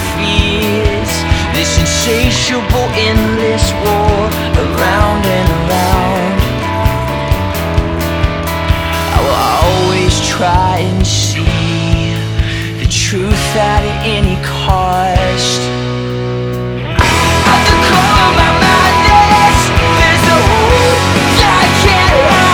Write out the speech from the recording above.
fears, this insatiable endless war around and around. I will always try and see the truth at any cost.